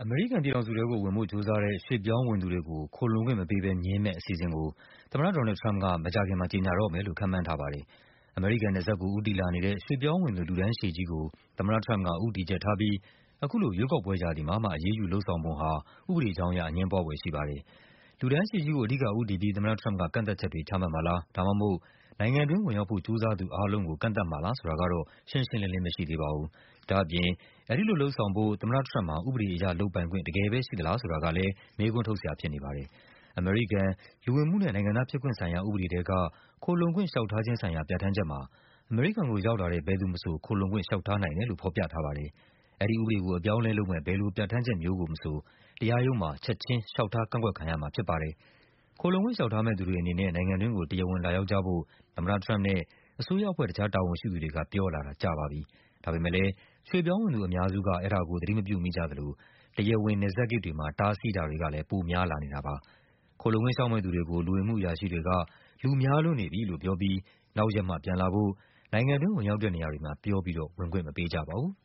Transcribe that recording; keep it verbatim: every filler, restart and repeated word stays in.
အမေရိကန်ပြည်ထောင်စုထဲကိုဝင်ဖို့ကြိုးစားတဲ့ရွှေ့ပြောင်းဝင်သူတွေကိုခိုလှုံခွင့်မပေးဘဲငြင်းမယ့်အစီအစဉ်ကိုသမ္မတ ဒေါ်နယ်လ်ဒ် ထရမ့်ပ်ကမကြာခင်မှာကြေညာတော့မယ်လို့ခန့်မှန်းထားပါတယ်။အမေရိကန်နယ်စပ်ကိုဦးတည်လာနေတဲ့ရွှေ့ပြောင်းဝင်သူလူတန်းရှည်ကြီးကိုသမ္မတထရမ့်ပ်ကဦးတည်ချက်ထားပြီး အခုလိုရွေးကောက်ပွဲရာသီမှာမှအရေးယူလုပ်ဆောင်ပုံဟာဥပဒေကြောင်းအရအငြင်းပွားဖွယ်ရှိပါတယ်။လူတန်းရှည်ကြီးကိုအဓိကဦးတည်ပြီးသမ္မတထရမ့်ပ်ကကန့်သတ်ချက်တွေချမှတ်မှာလား ဒါမှမဟုတ် နိုင်ငံတွင်းဝင်ရောက်ဖို့ကြိုးစားသူအားလုံးကိုကန့်သတ်မှာလားဆိုတာကတော့ရှင်းရှင်းလင်းလင်းမရှိသေးပါဘူး။ဒါ့အပြင် အဲဒီလိုလုပ်ဆောင်ဖို့သမ္မတထရမ့်ပ်မှာဥပဒေအရလုပ်ပိုင်ခွင့်တကယ်ပဲရှိသလားဆိုတာကလည်းမေးခွန်းထုတ်စရာဖြစ်နေပါတယ်။အမေရိကန် လူဝင်မှုနဲ့နိုင်ငံသားဖြစ်ခွင့်ဆိုင်ရာဥပဒေထဲကခိုလှုံခွင့်လျှောက်ထားခြင်းဆိုင်ရာပြဌာန်းချက်မှာ အမေရိကန်ကိုရောက်လာတဲ့ဘယ်သူမဆိုခိုလှုံခွင့်လျှောက်ထားနိုင်တယ်လို့ဖော်ပြထားပါတယ်။အဲဒီဥပဒေကိုအပြောင်းအလဲလုပ်မယ့်ဘယ်လိုပြဌာန်းချက်မျိုးကိုမဆို တရားရုံးမှာချက်ခြင်းလျှောက်ထားကန့်ကွက်ခံရမှာဖြစ်ပါတယ်။ခိုလှုံခွင့်လျှောက်ထားမယ့်သူတွေအနေနဲ့နိုင်ငံတွင်းကိုတရားဝင်လာရောက်ကြဖို့သမ္မတထရမ့်ပ်နဲ့အစိုးရအဖွဲ့တခြားတာဝန်ရှိသူတွေကပြောလာတာကြာပါပြီ။ဒါပေမဲ့လည်းရွှေ့ပြောင်းဝင်သူအများစုကအဲဒါကိုသတိမပြုမိကြသလို တရားဝင်နယ်စပ်ဂိတ်တွေမှာတားဆီးတာတွေကလည်းပိုများလာနေတာပါ။ခိုလှုံခွင့်လျှောက်မယ့်သူတွေကိုလူဝင်မှုအရာရှိတွေက လူများလွန်းနေပြီလို့ပြောပြီးနောက်ရက်မှပြန်လာဖို့ နိုင်ငံတွင်းဝင်ရောက်တဲ့နေရာတွေမှာပြောပြီးတော့ဝင်ခွင့်မပေးကြပါဘူး။